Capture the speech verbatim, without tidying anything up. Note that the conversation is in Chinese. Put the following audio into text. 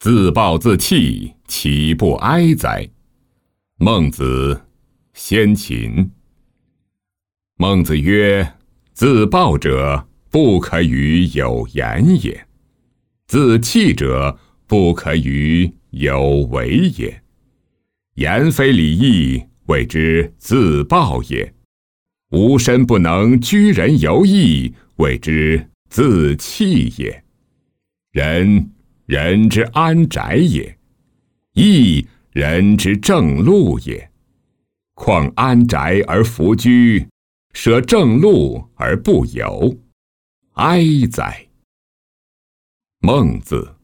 自暴自弃，岂不哀哉？孟子，先秦。孟子曰：自暴者，不可与有言也；自弃者，不可与有为也。言非礼义，谓之自暴也；无身不能居人犹义，谓之自弃也。仁，人之安宅也；义，人之正路也。况安宅而弗居，舍正路而不游，哀哉！孟子。